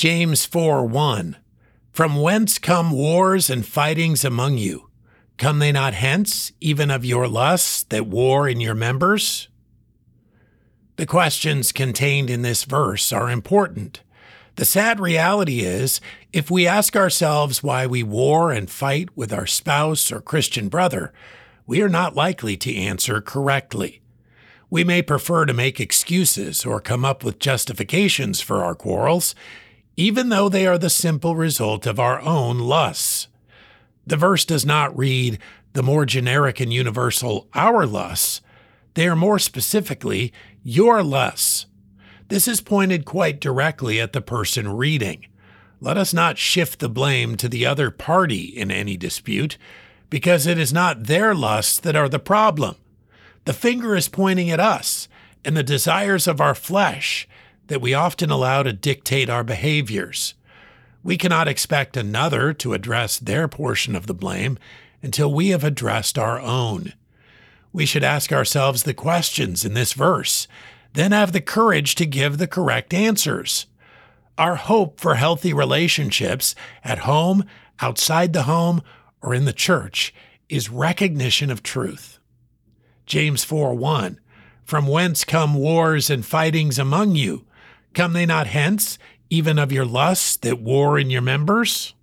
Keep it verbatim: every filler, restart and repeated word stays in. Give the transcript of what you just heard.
James four one. From whence come wars and fightings among you? Come they not hence, even of your lusts that war in your members? The questions contained in this verse are important. The sad reality is, if we ask ourselves why we war and fight with our spouse or Christian brother, we are not likely to answer correctly. We may prefer to make excuses or come up with justifications for our quarrels, even though they are the simple result of our own lusts. The verse does not read the more generic and universal our lusts. They are more specifically your lusts. This is pointed quite directly at the person reading. Let us not shift the blame to the other party in any dispute, because it is not their lusts that are the problem. The finger is pointing at us and the desires of our flesh that we often allow to dictate our behaviors. We cannot expect another to address their portion of the blame until we have addressed our own. We should ask ourselves the questions in this verse, then have the courage to give the correct answers. Our hope for healthy relationships at home, outside the home, or in the church is recognition of truth. James four one, from whence come wars and fightings among you? Come they not hence, even of your lusts that war in your members?